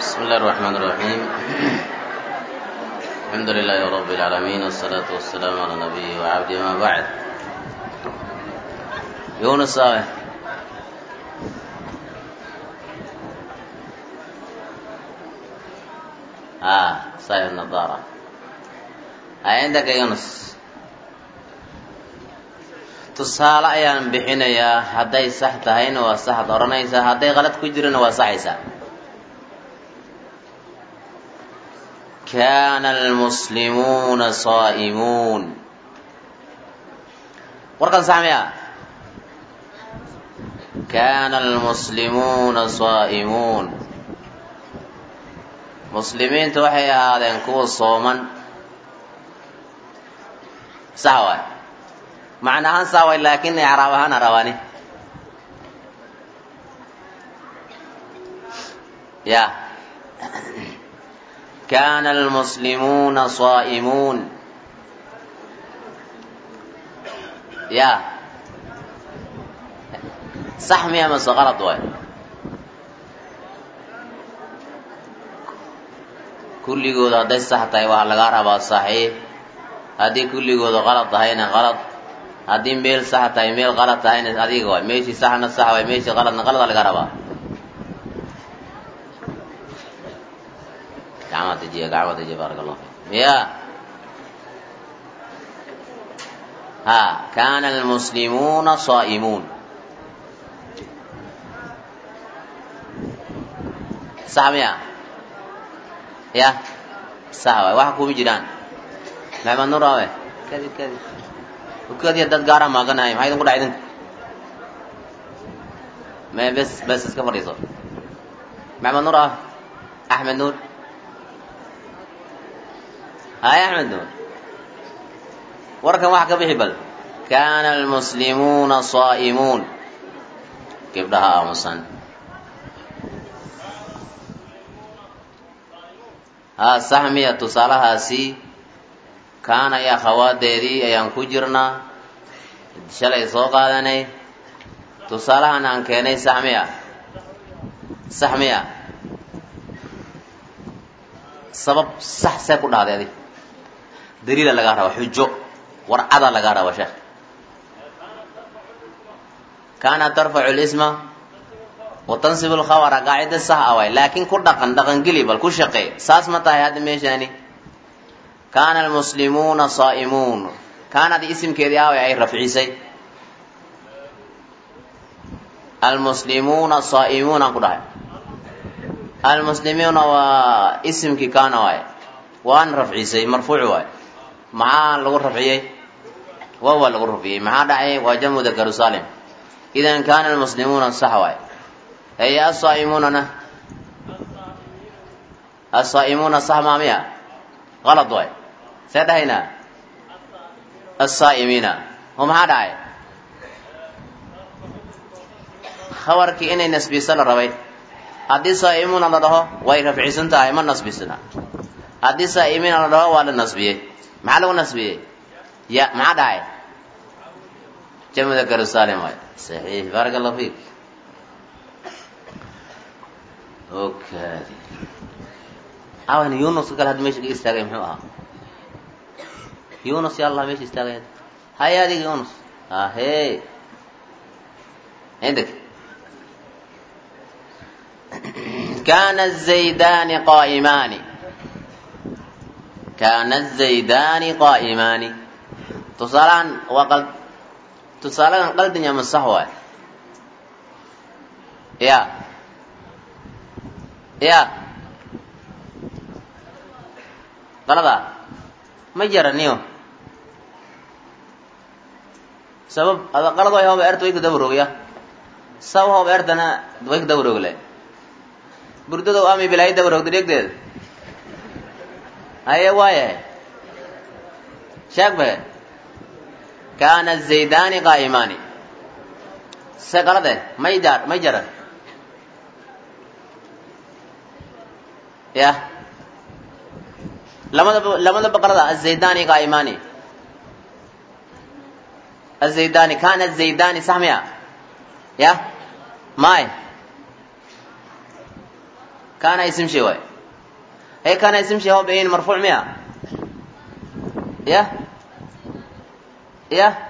بسم الله الرحمن الرحيم الحمد لله رب العالمين والصلاة والسلام على نبيه وعبده ما بعد يونس صاحب النظارة عندك يونس tusaale ayaan bixinayaa hadday sax tahayna waa saxad odhanaysaa hadday qalad ku jirana waa saxaysaa kaana almuslimuuna saa'imuun warkan sax miya kaana almuslimuuna saa'imuun muslimiintu waxay ahaadeen kuwa sooman sax waay macna ahaan saa way laakiin icraab ahaan arabaani ya kaana almuslimuuna saa'imuun ya sax miya mase qalad waay kulligooda hadday sax tahay waxaa lagaa rabaa saxiix haddii kulligooda qalad tahayna qalad haddii meel sax tahay meel qalad tahayna adiga waay meeshii saxna sax waay meeshii qaladna qalada laga rabaa gacmaha dejiya baaraka allah fiik ya kaana almuslimuuna saa'imuun sax miya ya sax waay waxa kuma jiraan maxamed nuur awe kadib ukadiya dad gaara maaganahay maxaa idin ku dhaca idinka me bes iska fadhiiso maxamed nuur awe axmed nuur hay axmed nuur warkan waxa ka bixi bal kaana almuslimuuna saa'imuun gabdhaha aamusan sax miya tusaalahaasi kaana iyo akhawaadeedii ayaan ku jirnaa shalay soo qaadanay tusaalahan aan keenay sax miya sabab sax see ku dhahday adig daliila lagaa raba xujo warcada lagaa raba sheekh kaana tarfacu lisma wa tansibu lkhabara qaacida sax a waay laakiin ku dhaqangeli bal ku shaqeey saas ma tahay hadda meeshaani kaana almuslimuuna saa'imuun kaanadi isimkeedii aaway ay rafcisay almuslimuuna saa'imuun aan ku dhahay almuslimuuna waa isimkii kaana waay waan rafcisay marfuuc waay maxaa lagu rafciyey wawa lagu rafciyey maxaa dhacay waa jamcu dakaru salim idan kaana almuslimuuna sax waay hey asaa'imuunana asaa'imuuna sax maamiya qalad waay see dhahaynaa asaa'imiina oo maxaa dhacay khabarkii inay nasbiso la rabay haddii saa'imuuna la dhaho way rafcisan tahay ma nasbisna haddii saa'imiina la dhaho waa la nasbiyey maxaa lagu nasbiyey ya maxaa dhacay jamcu dakaru salim waay saxiix baaraka allahu fiik okay awan yunus kale hadda meesha ka istaagay muxuu ahaa yunus ya allah meesha istaagay hay adiga yunus he عندك كان الزيدان قائمان تصالان قلدن يا مصحوه يا qalada ma jaraniyo sabab ada qalad way hooba erto way ku dabarooya sabab hooba ertana way ku dabaroogle burdada ami bilay dabaroogdo dhigdeed aye waaye shaagbe kaana zaydani qaa'imani se qalade may jaran ya لماذا بقرة الزيداني قائماني الزيداني كان الزيداني سامية يا ماي كان اسم شيء واي هي كان اسم شيء هو بين مرفوع 100 يا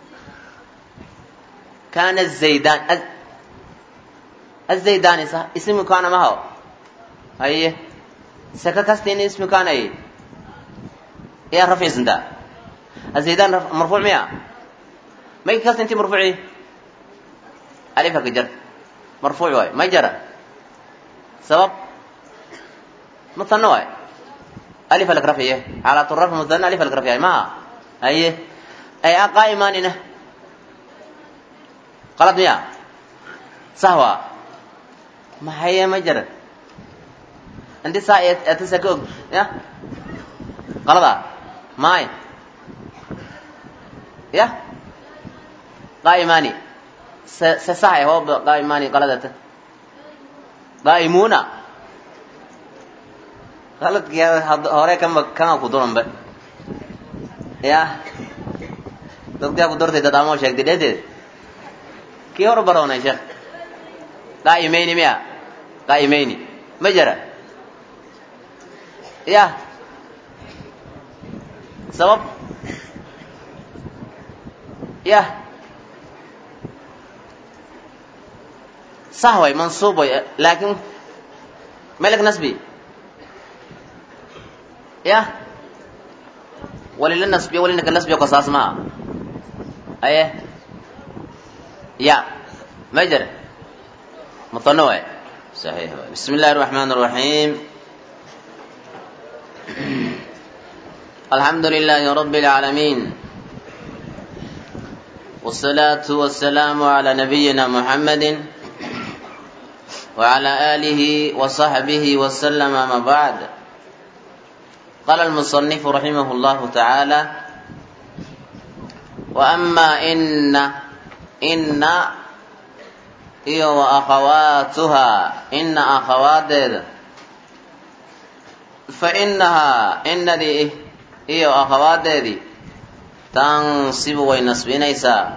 كان الزيدان الزيداني صح اسم كان ما هو أيه سككستين اسم كان أيه يا رفيع سندا الزيدان مرفوع 100 ما يكست انت مرفوعي ألفك جر مرفوع واي ما جرى سبب مثنى واي ألف لك رفيع على طرف مثنى ألف لك رفيع ما أيه أي قائماننا غلط يا سهوا ما هي ما جرى عندي ساعة أتسكوك يا غلط ماي يا قائماني سساعة هو قائماني غلطته قائمونا غلط يا هوري كم كدورن به يا دكتور كدور تي دامو شيخ دي دي كي اور برونه شيخ قائمين ميا قائمين مجرى يا سبب يا صحوي منصوب لكن ملك نسبي يا وللنسبي ولنك النسبي قصاص ما ايه يا مجرى متنوع صحيح بسم الله الرحمن الرحيم الحمد لله رب العالمين والصلاة والسلام على نبينا محمد وعلى آله وصحبه وسلم ما بعد قال المصنف رحمه الله تعالى وأما إن هي وأخواتها إن أخوات فإنها إن دي هي وأخوات دي تنصب وينصبين إيسا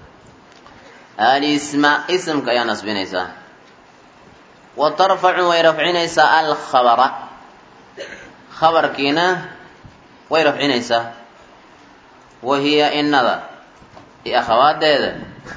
الاسم اسم كيا نصبين إيسا وترفع ويرفعين إيسا الخبر خبر كينا ويرفعين إيسا وهي إن ذا يا أخوات دي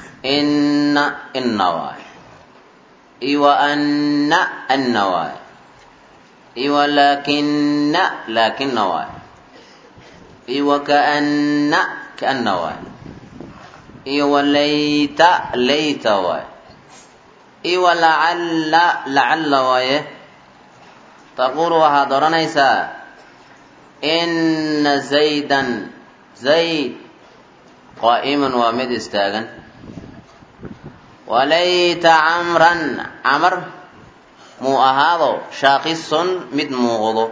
إن واي إيوة أن واي إيوة لكن واي إيوة كأن واي إيوة ليت واي إيوة لعل واي تقول وهذا إن زيدا زيد قائم ومد استاغن وليت عمر مو أهاضو شاقص مد موغضو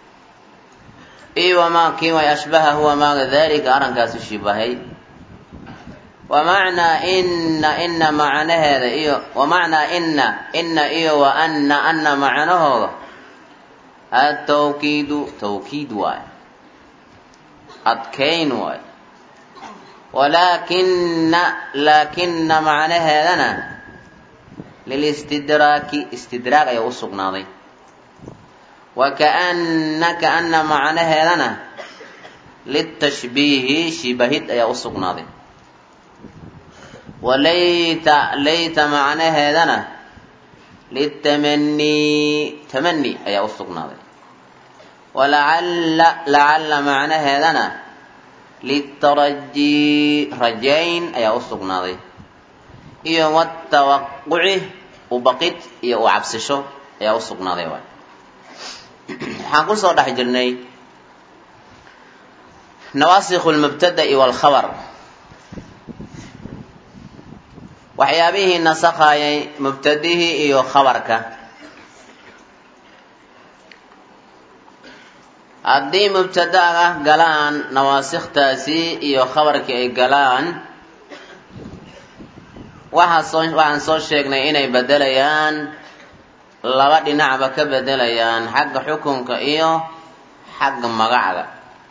إيوة ما كيما يشبه هو ما ذلك أرنكاس الشبهي ومعنى إن معنى هذا إيوة ومعنى إن إيوة وأن معنى هذا التوكيد توكيد واي أتكين واي لكن معنى هذا للاستدراك استدراك يا أسقناضي كأن معنى هذا للتشبيه شبهت يا أسقناضي ليت معنى هذا للتمني تمني يا أسقناضي لعل معنى هذا للترجي رجين أي أسقناضي إيه والتوقع وبقيت إيه وعبسشو أي أسقناضي واي حنقول صوت حجرني نواسخ المبتدأ والخبر وحيابه نسخة مبتدئه إيه خبرك haddii mubtadaga galaan nawaasiktaasi iyo khabarkii ay galaan waxaan soo sheegnay inay bedelayaan laba dhinacba ka bedelayaan xagga xukunka iyo xagga magacda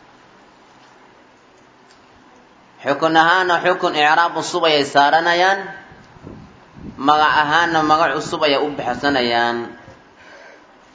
xukun ahaana xukun i'raab cusub ayay saaranayaan magac ahaana magac cusub ayay u bixsanayaan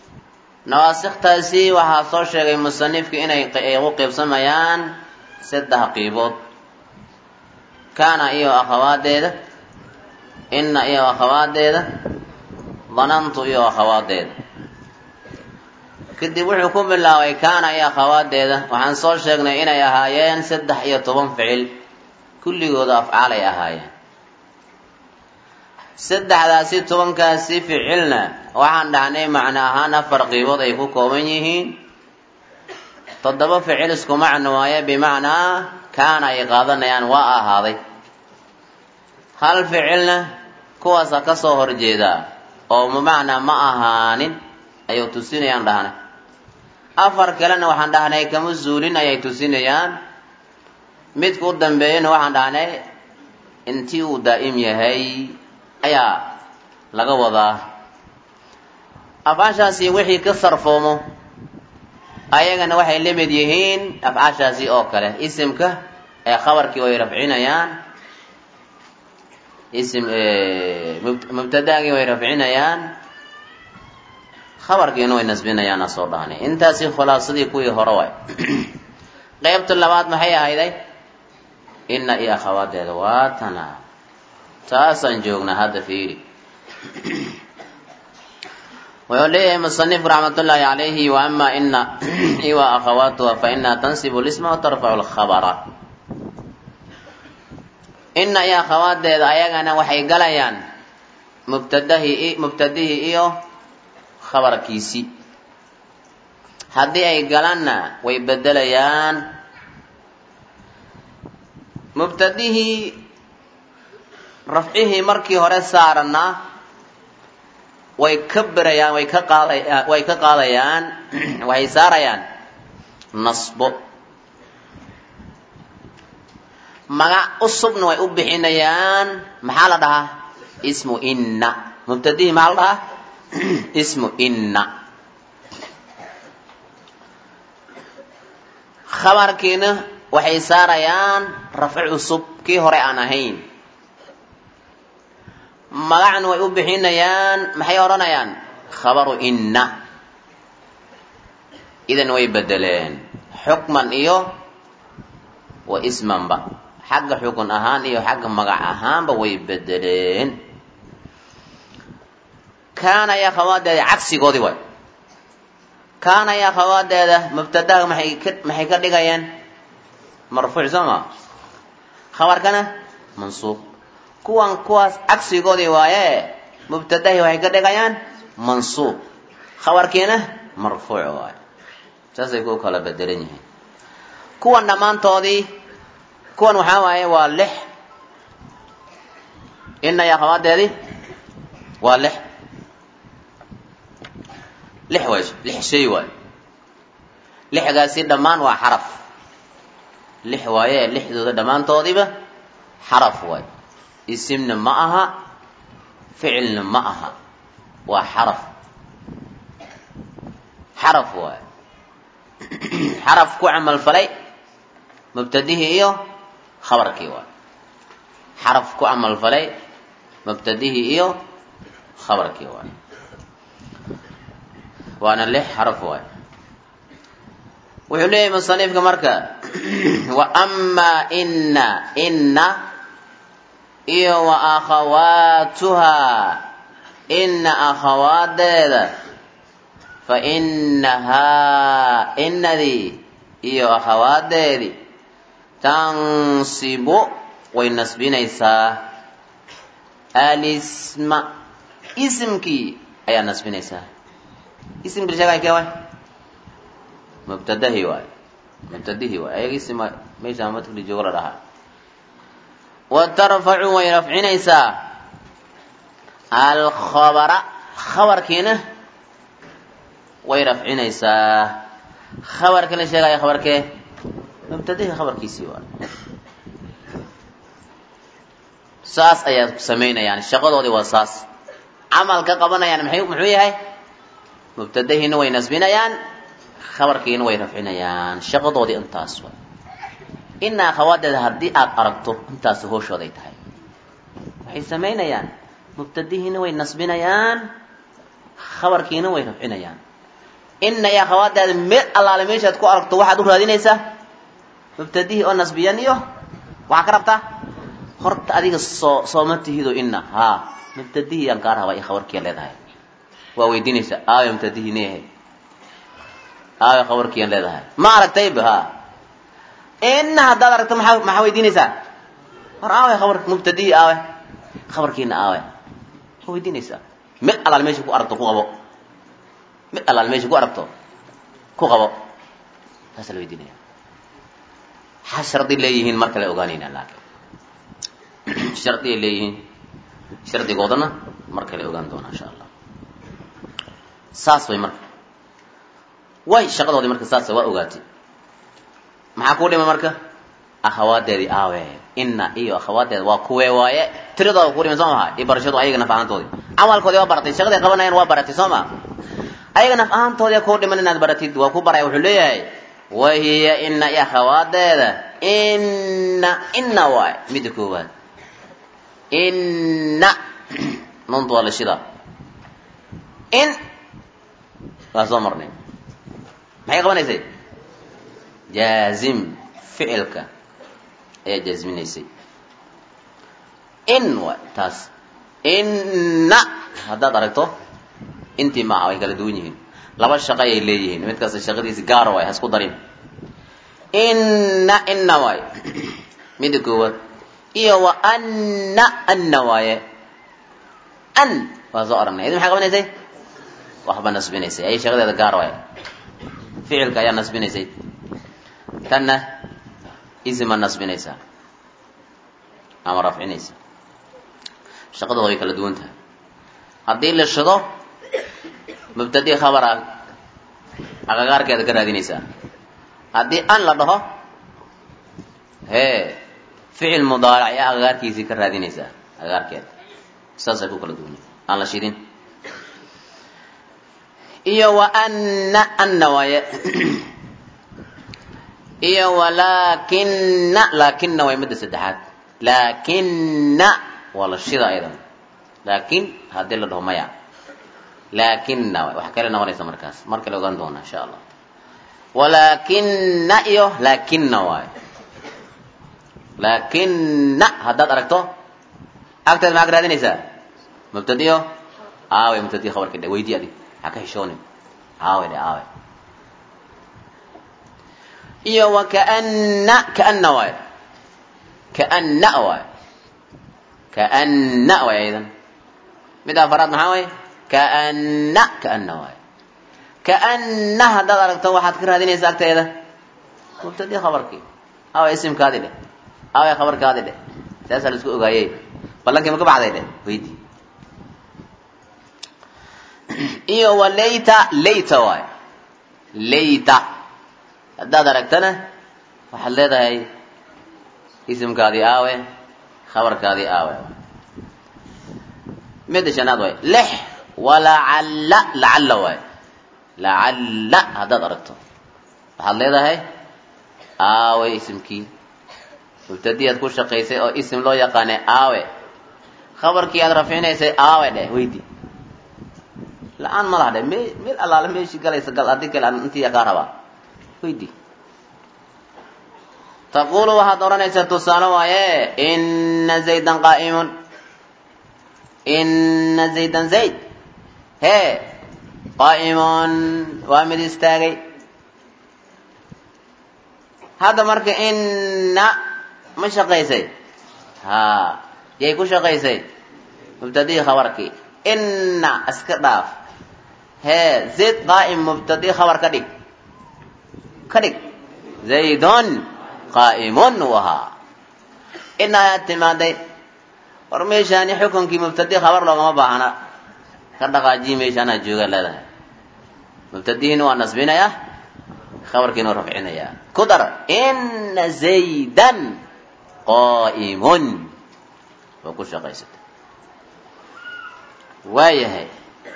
nawaasiktaasi waxaa soo sheegay musanifka inay u qaybsamayaan 3 qaybood kaana iyo akhawaadeeda inna iyo akhawaadeeda dhanantu iyo akhawaadeeda kadib wuxuu ku bilaabay kaana iyo akhawaadeeda waxaan soo sheegnay inay ahaayeen 13 ficil kulligooda afcaal ay ahaayeen 13 ficilna waxaan dhahnay macna ahaan 4 qaybood ay ku kooban yihiin 7 ficil isku macno waaye bimacnaa kaana ay qaadanayaan waa ahaaday hal ficilna kuwaasa ka soo horjeeda oo bimacnaa ma ahaanin ayuu tusinayaan dhahnay 4 kalena waxaan dhahnay kama zuulin ayay tusinayaan midka u dambeeyana waxaan dhahnay intii uu daa'im yahay ayaa laga wadaa afcaashaasi wixii ka sarfoomo ayagana waxay la mid yihiin afcaashaasi oo kale isimka ee khabarkii way rafcinayaan mubtadaagii way rafcinayaan khabarkiina way nasbinayaan soo dhahnay intaasi khulaasadii kuwii hore waay qaybta labaad maxay ahayday inna iyo akhawaadeeda waa tana taasaan joognaa hadda fiiri wuxuu leeyahay musanifku raxmatullaahi calayhi wa ama ina iwa akhawaatuha fa inaha tansibu lisma wa tarfacu lkhabara inna iyo akhawaadeeda ayagana waxay galayaan mubtadihii iyo khabarkiisii haddii ay galanna way bedelayaan mubtadihii rafcihii markii hore saaranaa way ka berayaan way ka qaadayaan waxay saarayaan nasbo magac cusubna way u bixinayaan maxaa la dhahaa ismu inna mubtadihii maxaa la dhahaa ismu inna khabarkiina waxay saarayaan rafci cusub kii hore aan ahayn magacna way u bixinayaan maxay odhanayaan khabaru inna idan way bedeleen xukman iyo wa ismanba xagga xukun ahaan iyo xagga magac ahaanba way bedeleen kaana iyo akhawaadeeda cagsigoodii waay kaana iyo akhawaadeeda mubtadaha maxay ka dhigayaan marfuuc soo ma khabarkana mansuub kuwaas cagsigoodii waaye mubtadahi waxay ka dhigayaan mansuub khabarkiina marfuuc waaye saasay ku kala bedelan yihiin kuwan dhammaantoodii kuwan waxaa waaye waa 6 inna iyo akhawaadeedii waa 6 waay 6 shay waaye 6gaasi dhammaan waa xaraf 6 waaye 6dooda dhammaantoodiiba xaraf waaye isimna ma aha ficilna ma aha waa xaraf waaye xaraf ku camal falay mubtadihii iyo khabarkii waaye xaraf ku camal falay mubtadihii iyo khabarkii waaye waana 6 xaraf waaye wuxuu leeyahay musanifka marka wa amaa inna iyo wa akhawaatuhaa inna akhawaadeeda fa innahaa innadii iyo akhawaadeedii tansibu way nasbinaysaa alisma isimkii ayaa nasbinaysaa isimkii sheegay kee waay mubtadihii waay ayaga isim meesha madkuli joogo la dhahaa watarfacu way rafcinaysaa alkhabara khabarkiina way rafcinaysaa khabarka la sheegaya khabarkee mubtadihii khabarkiisii waay saas ayaa samaynayaan shaqadoodii waa saas camalka qabanayaan muxuu yahay mubtadahiina way nasbinayaan khabarkiina way rafcinayaan shaqadoodii intaas waay inna akhawaadeeda haddii aad aragto intaas hooshooday tahay waxay samaynayaan mubtadihiina way nasbinayaan khabarkiina way rafcinayaan inna ya khawadeeda mid allaale meeshaad ku aragto waxaad u raadinaysaa mubtadihi oo nasbiyan iyo waxaa ka rabtaa horta adiga sooma tihido inna haa mubtadihi aan kaa rabaa iyo khabarkiya leedahay waa weydiinaysaa aayo mubtadihi neehe aayo khabarkiyan leedahay ma aragtayba haa inna haddaad aragto maxaa weydiinaysaa hor aawe khabar mubtadihi aawe khabarkiina aawe waa weydiinaysaa mid allaale meesha ku aragto ku qabo mid allaale meesha ku aragto ku qabo saasa la weydiinaya ha shardi leeyihiin mar kale ogaanayna laakiin shardi ay leeyihiin shardigoodana mar kale ogaan doona insha allah saas way marka way shaqadoodii marka saas waa ogaatay maxaa ku dhima marka akhawaadeedii aawe inna iyo akhawaadeeda waa kuwee waaye tiradooda ku dhima soo maha iyo barashadu ayaga naf ahaantoodii camalkoodii waa baratay shaqaday qabanayaan waa baratay soo ma ayaga naf ahaantoodii ku dhiman inaad baratid waa ku baraya wuxuu leeyahay wahiya inna iyo akhawaadeeda inna waay midda koowaad inna nuntu waa la shidaa in waa soo marnay maxay qabanaysay jaazim ficilka ayaa jaazminaysay in waay taas inna haddaad aragto intii maaha way kala duwan yihiin laba shaqo ayay leeyihiin mid kasta shaqadiisi gaara waay hasku darin inna waay midda koowaad iyo wa anna waaye an waa soo aragnay idin maxay qabanaysay waxba nasbinaysay ayay shaqadeeda gaar waay ficilka ayaa nasbinaysay tanna isma nasbinaysaa ama rafcinaysa shaqadooda way kala duwan tahay haddii la shido mubtadi khabara agagaarkeeda ka raadinaysaa haddii an la dhaho hee ficil mudaaric ayaa agagaarkiisii ka raadinaysaa agagaarkeeda saasay ku kala duwan aan la shidin iyo wa anna waaye iyo laakinna way midda saddexaad laakinna waa la shida aydan laakin haddii la dhaho maya laakinna waay wax kale noqonaysa markaas mar kale ogaan doona insha allah walaakinna iyo laakinna waay laakinna haddaad aragto agteeda maxaa ka raadinaysaa mubtadiyo aawe mubtadiyo khabarka dhe weydii adig ha ka hishoonin aawe dhe aawe iyo wa kaanna waay kaanna waay kaanna waay aydan mid afaraad maxaa waay kaanna waay kaanna haddaad aragto waxaad ka raadinaysaa agteeda mubtadi khabarkii aawe isimkaadi dheh aawe khabarkaadi dheh saasaa la isku ogaayey ballankii ma ka baxday dheh weydii iyo wa layta waay layta haddaad aragtana waxaad leedahay isimkaadii aawe khabarkaadii aawe midda shanaad waay lix lacalla waay lacalla haddaad aragto waxaad leedahay aawe isimkii mubtadiyaad ku shaqaysay oo isim loo yaqaanay aawe khabarkii aad rafcinaysay aawe dheh weydi la-aan ma laha dheh meel allaale meeshii galaysa gal haddii kale aan intii kaa rabaa weydi taqulu waxaad odhanaysaa tusaale waaye inna zaydan qaa'imun inna zaydan zayd hee qaa'imun waa mid istaagay hadda marka inna ma shaqaysay haa yay ku shaqaysay mubtadii khabarkii inna iska dhaaf hee zayd qaa'im mubtadii khabar ka dhig zaydun qaa'imun wahaa inna ayaad timaaday war meeshaani xukunkii mubtadi khabar loogama baahna ka dhaqaajii meeshaanaa jooga leedahay mubtadihiina waa nasbinayaa khabarkiina waa rafcinayaa ku dar inna zaydan qaa'imun waa ku shaqaysatay waayahay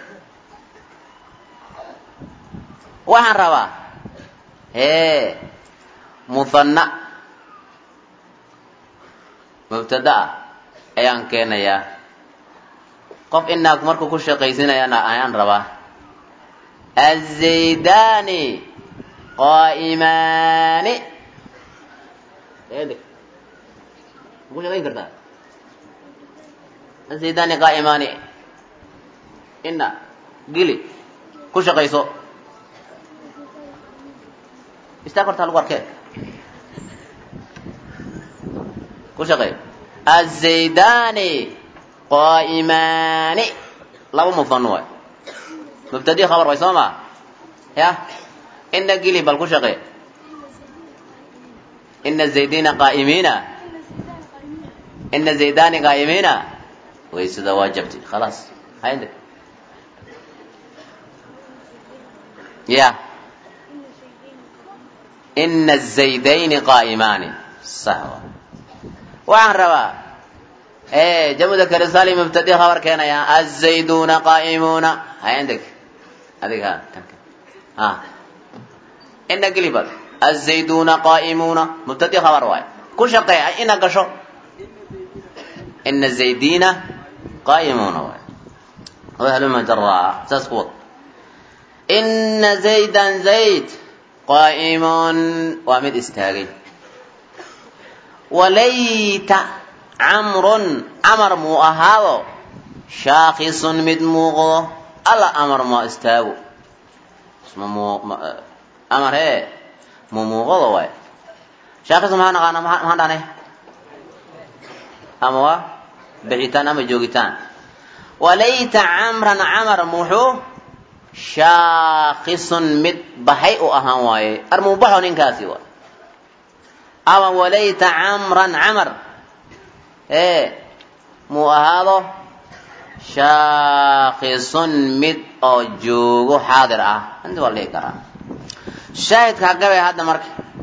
waxaan rabaa hee muhanna mubtada ah ayaan keenayaa qof inaag markuu ku shaqaysinayana ayaan rabaa الزيدان قائمان ايه مو شغالين كرتا الزيدان قائمان إن قلي كل قيسو استاكرت هالوار كيف كل قيس الزيدان قائمان لو مفنوع مبتدئ خبر ويسمع يا إن قلي بل كل قيس إن الزيدين قائمين إن الزيدان قائمين ويسد واجبتي خلاص هاي عندك يا إن الزيدين قائمان صح وعن روا ايه جمع ذكر سالم مبتدئ خبر كان يا الزيدون قائمون هاي عندك هذيك ها إن قلبك الزيدون قائمون مبتدئ خبر واحد كل شقي إن قشو إن الزيدين قائمون واحد وهل ما جرى تسقط إن زيدا زيد قائم ومد استاغي وليت عمر مو أهاو شاخص مد موغو ألا أمر ما استاغو اسمه أمر هي مو موغو واي شاخص ما هانا أما بعيتان أما جوغيتان وليت عمر موحو شاخص مد بحي أهان واي أرمو بحو ننكاسي واي أما وليت عمر إيه مو أهادو شاخص مد أو جوغو حاضر أنت والله كرا شاهد كاقبي هذا مرك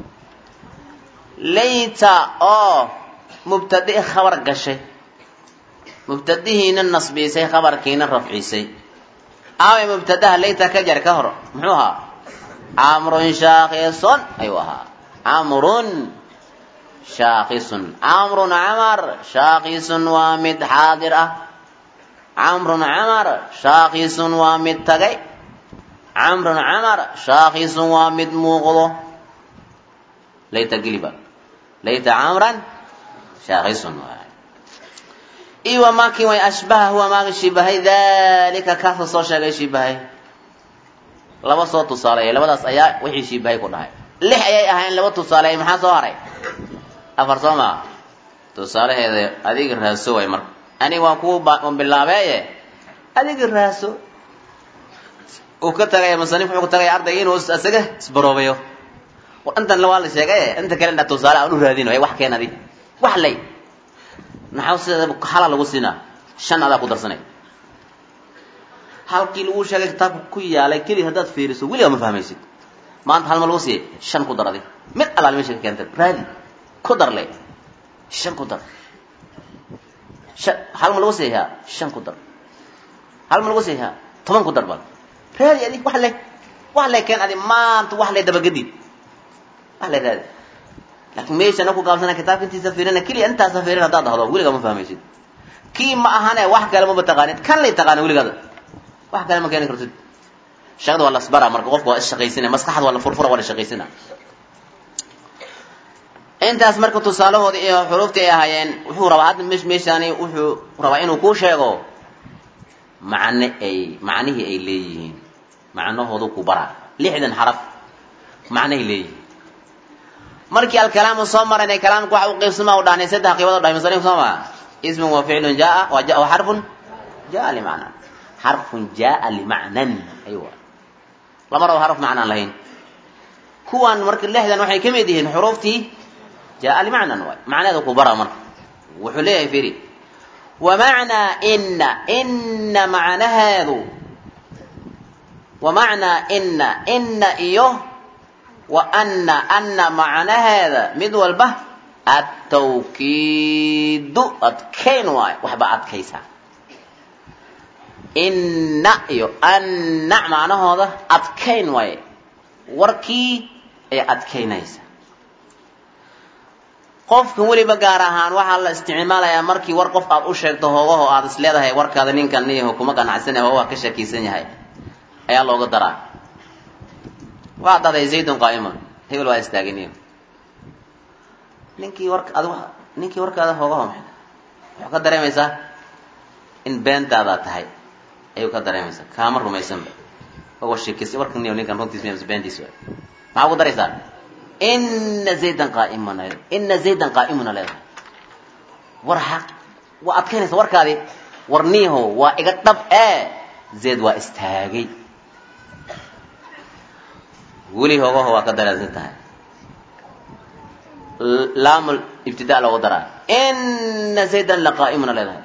ليت أو مبتدئ خبر قشي مبتدئ هنا النصبي سي خبر كينا الرفعي سي أو مبتدأ ليت كجر كهر محوها عمر شاخص أيوها عمر شاخص عمر شاخص ومد حاضر عمر شاخص ومد تغي عمر شاخص ومد مغضو ليت قلبا ليت عمرا شاخص إيوه ماكي ويأشبه هو ماكي شبهي ذلك كاث صوشا شبهي لما صوت تصالي لما داس أيا وحي شبهي كلها لح أيا أهين لما تصالي محا صواري أفرصوما تصالي هذيك الرسو يمر أني واكو بالله باية هذيك الرسو وكتغي مصنف وكتغي عرضين وأسجه سبروبيو وأنت اللي شيء أنت كلنا تصالي أقول هذين وهي وحكينا دي وحلي نحاول حالا lagu siinaa shan ada ku darsanay halkii lagu sheegay kitaabku ku yaalay kali hadaad fiiriso waliba ma fahmaysid maanta hal ma lagu siiyay shan ku daraday mid alaal meesha ka keentay raadi ku darlay shan ku dar hal ma lagu siiyay shan ku dar hal ma lagu siiyay 10 ku dar bal raadi adig wax le keen adig maanta wax le daba gadid wax le raadi لكن ميش أنا كوكب سنة كتاب كنتي سفيرنا كلي أنت سفيرنا هذا هذا ولي كم فهميشيد كي ما أهانة واحد كلامه بتقانيت كان لي تقاني ولي كذا واحد كلامه كأنك رصيد شغل ولا صبرة مركوف ولا الشقيسنا مسكحة ولا فرفرة ولا الشقيسنا أنت أسمر كنت صالح هذه حروف تيها هين وحو رواعد مش يعني وحو رواعين وكوش يجو معنيه أي ليه معناه هذا كبرى ليه عندنا حرف معنيه ليه مركي الكلام صمر ان كلامك waxa uu qeybsama u dhaanay saddex qeybood dhaay masariif sama ism wa fi'l jaa wa harf jaa li macna harf jaa li macnan aywa lama rabo harf macna lahayn kuwan markii lixdan waxay kamid yihiin xuruftii jaa li macnan way macnaheedu ku bara marka wuxuu leeyahay fiiri wa macna inna macnaheedu wa macna inna iyo وأن معنى هذا مدول به التوكيد أتكين واي وحبا أتكيسا أن معنى هذا أتكين واي وركي أتكينيسا قف كولي بقارهان وحا الاستعمال يا مركي ورقف أب أشيكته هو هذا سليده هي ورك هذا نين كان نيه كما كان عسنه هو كشكيسن هي أي الله قدره وعد هذا زيد قائما هي الوا استاغنيو ninkii warkaada hoogaho wuxuu ka dareemaysaa in beentaada tahay ayuu ka dareemaysaa kaama rumaysanba oo sheekaysi warkan ninkan runtiis meeys beentiis waa maxaa ugu daraysaa inna zaydan qa'iman leedahay war xaq waa adkaynaysa warkaadi warniiho waa iga dhab zayd waa istaagay weli hoogaho waa ka dareesan tahay لام الابتداء لو درا ان زيدا لقائم لله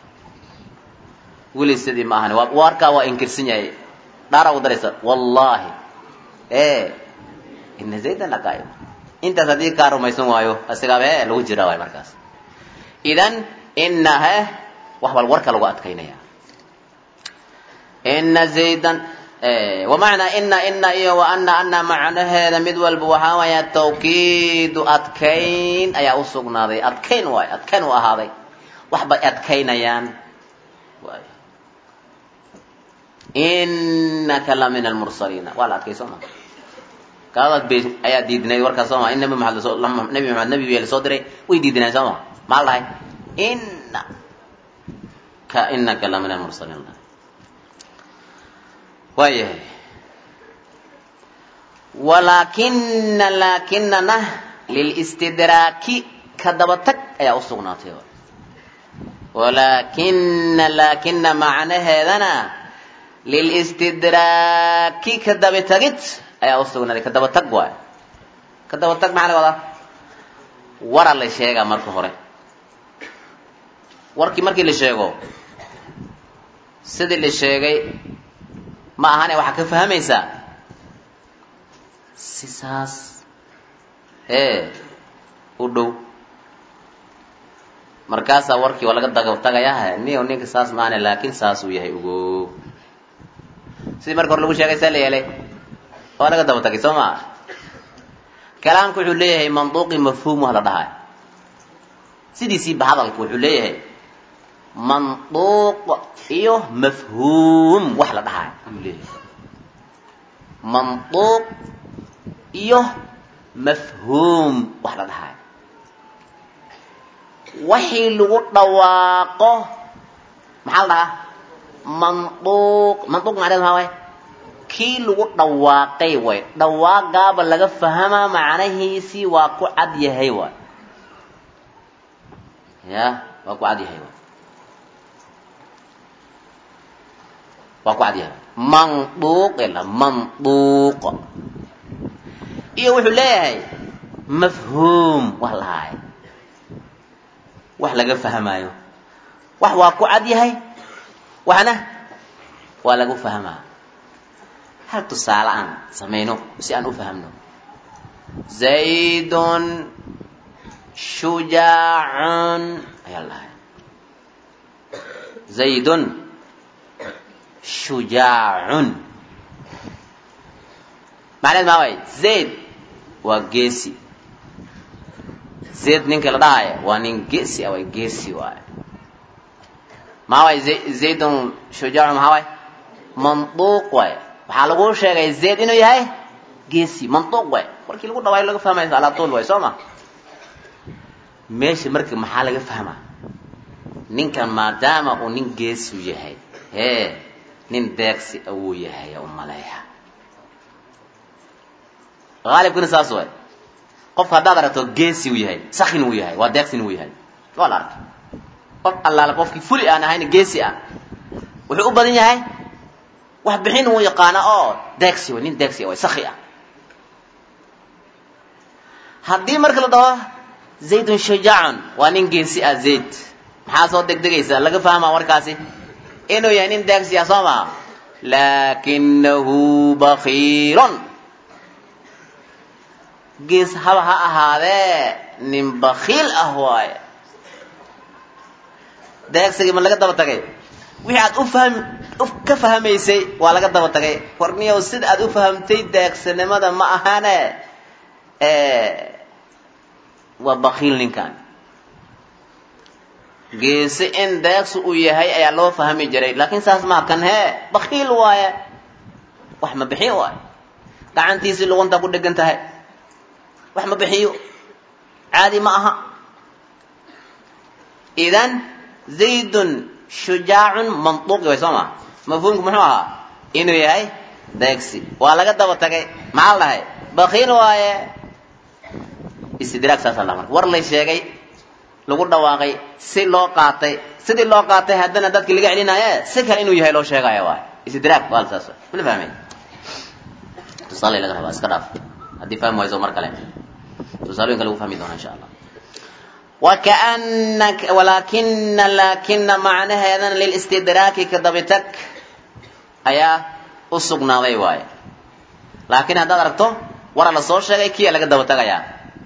ولي سيدي ما هن واركا وانكرسن ياي دارا ودريس والله ان زيدا لقائم انت صديق كارو ميسون وايو اسغابه لو جيرا واي markaas اذا انها وهو الوركا لو ادكينيا ان زيدا ومعنى ان وان معنى هذا مدول بوحاويا التوكيد ادكين ايا اسغناداي ادكين واي ادكين واهاداي waxba adkaynayaan waay innaka la min al mursalin wala adkaysoma kaad be ayaa diidnay warka soma in nabi maxamed nabi weel soo diray way diidnay soma ma lahay innaka la min al mursalin وايه لكننا للاستدراك كدبتك يا اسغناتي لكن معنى هذانا للاستدراك كدبتك يا اسغناتي كدبتك واي كدبتك معنى ولا ورا la sheega marka hore markii la sheego sidii la sheegay ma ahane waxa ka fahmaysaa sisaas u dhow markaas warkii walaga tagayaa ninka saas ma ahane laakiin saas uu yahay ugu sidii marka hore lagu sheegay saleeyay oo laga daba tagay Soomaa kalaamku wuxuu leeyahay manduuqi mafhuum wala dhahay sidiisi bahadalku wuxuu leeyahay منطوق iyo mafhum wax la dhahay منطوق iyo mafhum wax la dhahay wixii lagu dhawaaqo maxaa la منطوق macnaheedu waxa way kii lagu dhawaaqay way dhawaaqaaba laga fahama macnahiisi waa ku cad yahay way waa ku cad yahay وقعدها منطوق إلا منطوق إيه وحلاه مفهوم والله وحلا فهمايو وحوا قعدها وحنا ولا فهمها هل تصال عن سمينه بس أنا أفهمه زيد شجاع يلا زيد شجاع معناه ما هو زيد وجيسي زيد نين كلا داعي وانين جيسي أو جيسي واي ما هو زيد شجاع ما هو منطوق واي بحالقول شيء زيد إنه يهاي جيسي منطوق واي ولكن لو دواي لو فهمه على طول واي سوما ماشي مركب محل فهمه نين كان ما دام أو نين جيسي يهاي nin deeqsi uu yahay oo maleeya غالبكن saas way qof hadaad aragto geesi uu yahay saxin uu yahay waa deeqsin uu yahay wala arag qof allaala qofkii fuli aan ahayn geesi ah wuxuu u badan yahay wax bixin uu yaqaan oo deeqsi nin deeqsi way saxi ah hadii marka la dhaho zaydun shuja'un waa nin geesi ah zayd maxaa soo degdegaysa laga fahmaa warkaasi إنه يعني داكس يا سما لكنه بخيل جيس هذا نم بخيل أهواي داكس يجي من لقد دبتك ويحد كفهم يسي ولا قد دبتك فرني وسيد أفهم تي داكس نمدا ما أهانه وبخيل نكان geesi in deeqsu uu yahay ayaa loo fahmi jiray laakiin saas ma kan bakhiil waaye wax ma bixin waaye gacantiisii luqunta ku dhegan tahay wax ma bixiyo caadi ma aha idan zaydun shujaacun mantuuqi way sooma mafhuumku muxuu ahaa inuu yahay deegsi waa laga daba tagay maxaa la dhahay bakiil waaye istidraag saas alla marka war lay sheegay lagu dhawaaqay si loo qaatay sidii loo qaatay haddana dadki laga celinaaye si kale inuu yahay loo sheegaya waay istidraag waa saas wala fahmay tusaale laga rabaa iska dhaaf haddii fahmi wayso mar kale tusaalooyinka lagu fahmi doona insha allah وكأنك لكن معنى هذا للاستدراك كدبتك أيا أسقنا ذي واي لكن هذا دركته ورا لصور شيء كي لقد دبتك أيا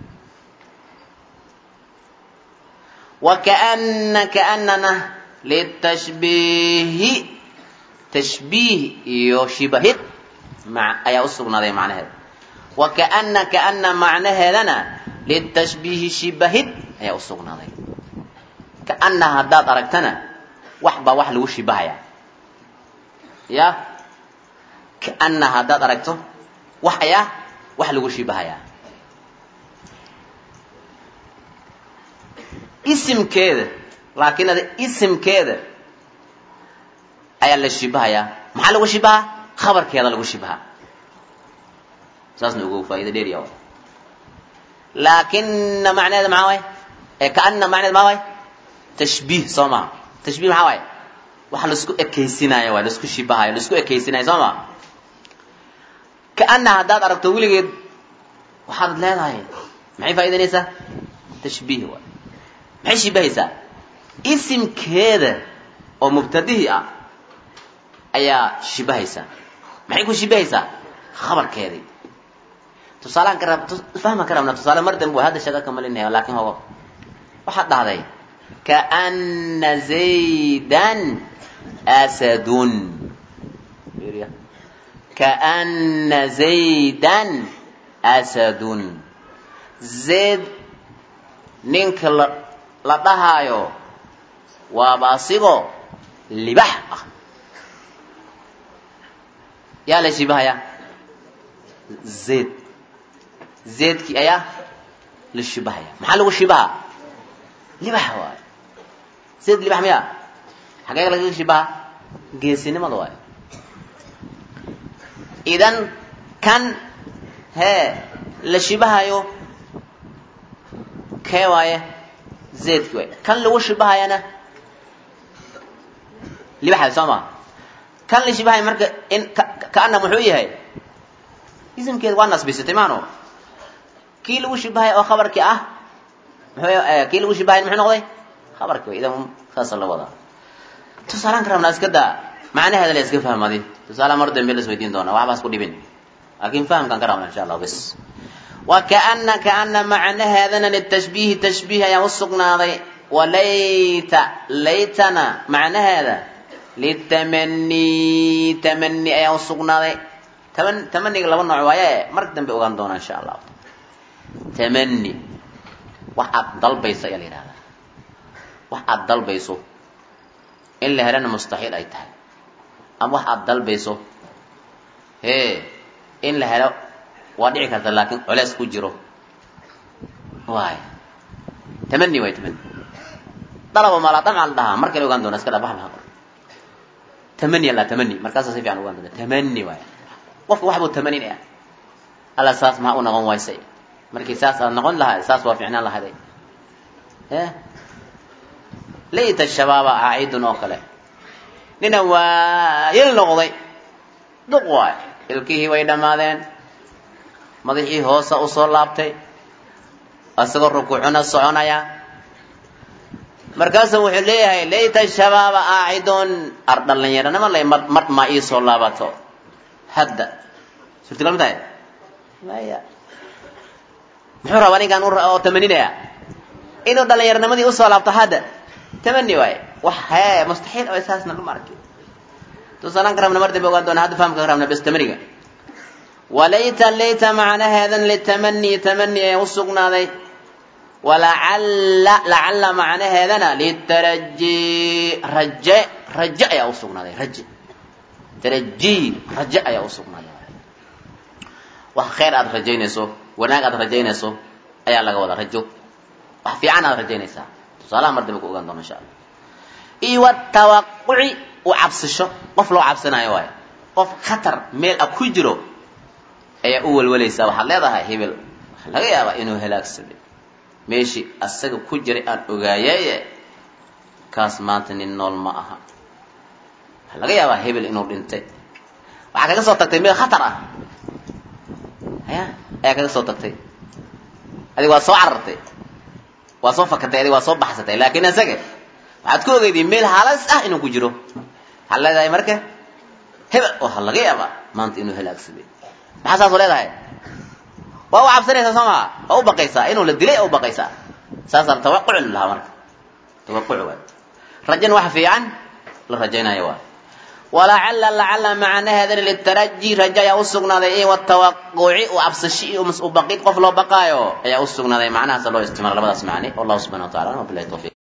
كأننا للتشبيه تشبيه يشبهت مع أيا أسقنا ذي معنى هذا كأن معنى هذا للتشبيه شبهت ayaa u sugnaaday kaana haddaad aragtana waxba wax lagu shibahaya ya kaana haddaad aragto wax ayaa wax lagu shibahaya isimkeeda laakiin isimkeeda ayaa la shibahayaa maxaa lagu shibahaa khabarkeeda lagu shibahaa saasna ugu faa'iido dheer yahay laakiin macnaheeda maxaa waay كأن معنى ما هو تشبيه سما تشبيه ما هو وحنا لسكو أكيسينا يا ولا لسكو شبه لسكو أكيسينا سما كأن هذا أردت أقول لك وحنا لا هاي معي فائدة نيسا تشبيه هو معي شبه يسا اسم كذا أو مبتدئ أيا شبه يسا معي كل شبه يسا خبر كذا تصالح كرام فهم كرامنا تصالح مردم وهذا الشيء كمل النهاية لكن هو waxaad dhahday kaana zaydan asadun kaana zaydan asadun zayd ninka la dhahaayo waaba asigoo libax ah yaa la shibahaya zaydkii ayaa la shibahaya maxaa lagu shibaha libax waay zayd libax miya xagee laga shibaha geesinimada waay idan kan hee la shibahayo kee waaye zaydki waay kan lagu shibahayana libaxa soo ma kan la shibahayo marka in kaana muxuu yahay isimkeeda waa nasbisatay maano kii lagu shibahayo oo khabarkii ah kii lagu shibahay muxuu noqday khabarkii idan saas la wada tusaalaan karamna iska daa macnaheeda la iska fahmaday tusaale mar dambe la isweydiin doona waxba isku dhibin laakiin fahamkan karamna insha Allah bas وكأن معنى هذا للتشبيه تشبيه يا وسقناضي ليتنا معنى هذا للتمني تمني يا وسقناضي تمني لو نوع وايه mar dambe ogaan doona insha Allah تمني waxaad dalbayso ayaa la yidhahdaa waxaad dalbayso in la helana mustaxiil ay tahay ama waxaad dalbayso in la helo waa dhici karta laakiin culays ku jiro waay tamani way tamani dalaba mala damcal dhaha marka la ogaan doona iska dhabax laha tamani la tamani markaas si fiican ogaan doona tamani waay qofku wax buu tamaninaya alla saas ma u noqon waysay markii saas aan noqon lahaa saas waa fiicnaan lahaday layta shabaaba aaidun oo kale nina waa yel noqday duq waay ilkihii way dhamaadeen madaxii hoosa u soo laabtay asagoo rukuucuna soconaya markaasuu wuxuu leeyahay layta shabaaba aaidun ardhallinyaranima lay mar ma ii soo laabato hadda suurtagal ma tahay maya muxuu rabaa ninkan oo tamaninaya inuu dhallinyarnimadii usoo laabto hadda tamani waaye wax mustaxiil oo isaasna lama arki tusaalaan karamna mar dambe ogaan doona hadda fahamka karamna bas tamaniga layta macna haadan litamani tamani ee usugnaday walacalla macna haadana litaraji raje ayaa usugnaaday raje taraji raje ayaa usugnaaday wax khayr aad rajaynayso wanaag aad rajaynayso ayaa laga wada rajo wax fiican aad rajaynaysaa tusaalaha mar dambe ku ogaan doona insha Allah iyo tawaqqu'i u cabsasho qof loo cabsanayo waay qof khatar meel ku jiro ayaa u walwalaysa waxa leedahay hebel laga yaabaa inuu halaagsado meeshii asaga ku jiray aan ogaayay kaas maanta nin nool ma aha laga yaabaa hebel inuu dhintay waxa kaga soo tagtay meel khatar ah ayaa kaga soo tagtay adiga waa soo carartay waa soo fakatay adiga waa soo baxsatay laakiin asaga waxaad ku ogeydii meel halis ah inuu ku jiro hal leedahay marka hebel oo laga yaabaa maanta inuu halaagsaday maxaa saas leedahay waa u cabsanaysaa sama waa u baqaysaa inuu la dilay oo baqaysaa saasar tawaqquc laha marka tawaqquc waa rajan wax fiican la rajaynayo waa ولعل معنى هذا للترجي رجاء أسقنا ذي والتوقع وعبسشي وبقيت قفل وبقايو يا أسقنا ذي معناها سلوا استمر لبدا اسمعني والله سبحانه وتعالى وبالله التوفيق